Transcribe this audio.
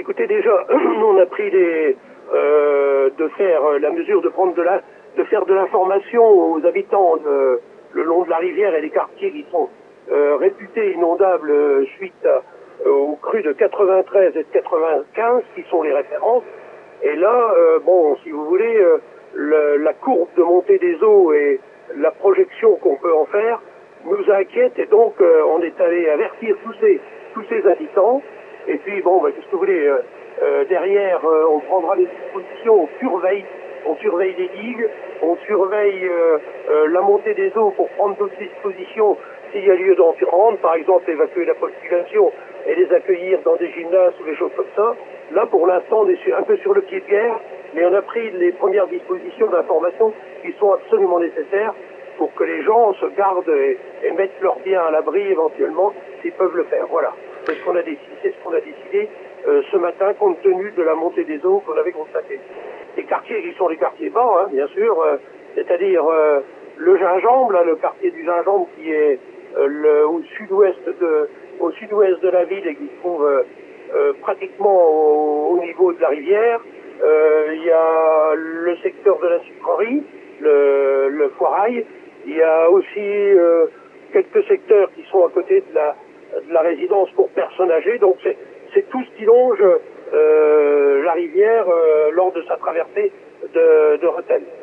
écoutez, déjà, nous on a pris de faire la mesure de faire de l'information aux habitants le long de la rivière et des quartiers qui sont réputés inondables suite aux crues de 93 et de 95 qui sont les références. Et là, bon, si vous voulez, la courbe de montée des eaux et la projection qu'on peut en faire nous inquiète, et donc on est allé avertir tous ces habitants. Et puis bon, qu'est-ce que vous voulez, derrière, on prendra des dispositions, on surveille les digues, on surveille la montée des eaux pour prendre d'autres dispositions s'il y a lieu d'en prendre, par exemple évacuer la population et les accueillir dans des gymnases ou des choses comme ça. Là, pour l'instant, on est un peu sur le pied de guerre, mais on a pris les premières dispositions d'information qui sont absolument nécessaires pour que les gens se gardent et mettent leurs biens à l'abri éventuellement, s'ils peuvent le faire. Voilà. C'est ce qu'on a décidé ce matin, compte tenu de la montée des eaux qu'on avait constatée. Les quartiers qui sont les quartiers bas, hein, bien sûr, c'est-à-dire le Gingembre, là, le quartier du Gingembre qui est au sud-ouest de la ville et qui se trouve pratiquement au niveau de la rivière. Il y a le secteur de la sucrerie, le Foirail. Il y a aussi quelques secteurs qui sont à côté de la résidence pour personnes âgées. Donc c'est tout ce qui longe la rivière lors de sa traversée de Rethel.